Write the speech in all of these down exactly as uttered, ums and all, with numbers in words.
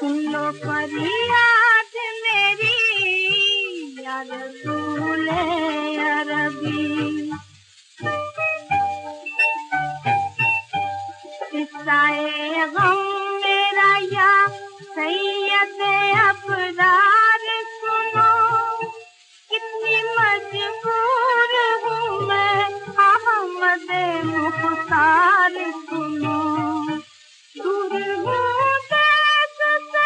सुन लो फरियाद मेरी या रसूल अरबी। किस्साए गम मेरा या सैयद अबरार सुनो, कितनी मजबूर हूँ मैं अहमद मुख्तार सुनो। दूर हूँ देश से,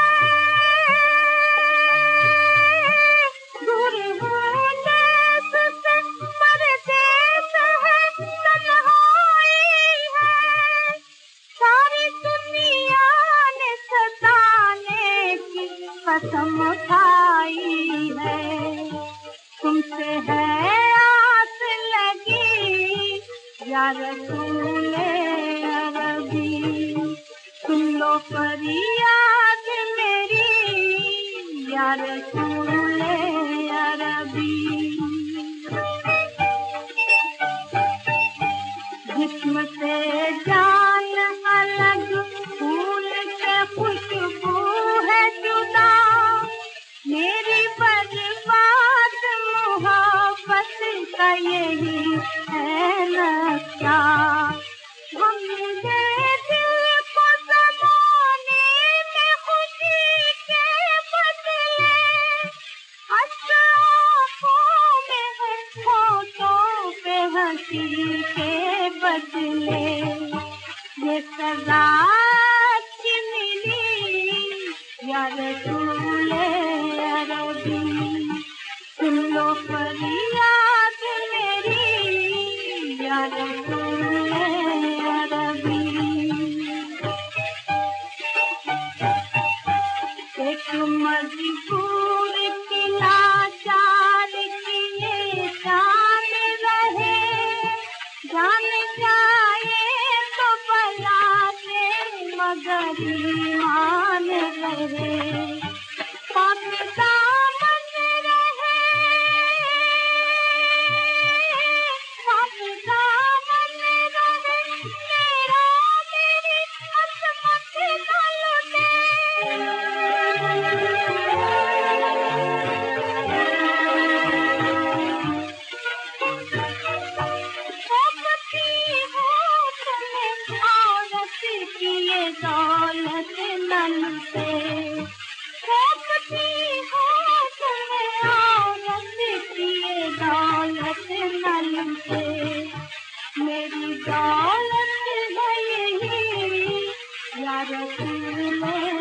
दूर हूँ देश से, परदेश है तन्हाई है। सारी दुनिया ने सताने की कसम खाई है। तुमसे है आस लगी या रसूल अरबी। सुन लो फरियाद मेरी या रसूल अरबी। जिस्म से जान अलग, फूल से खुशबू है जुदा। मेरी बर्बाद मोहब्बत का यही है नक्शा। हम मेरे दिल को ज़माने में खुशी के बदले, हंस आँखों में है, होठों पे हंसी के बदले। ये सज़ा अच्छी मिली या रसूल अरबी। सुन लो फरियाद मेरी या रसूल अरबी। एक मजबूर की लाचार की ये शान रहे, जान जाए तो भला से मगर ईमान रहे। पाक दामन रहे, पाक दामन रहे, मेरा मेरी असमत न लुटे। खोपती हूँ तुम्हें औरत की ये दौलत न लुटे। खोपती हूँ तुम्हें औरत की ये दौलत न लुटे। मेरी दौलत है यही या रसूल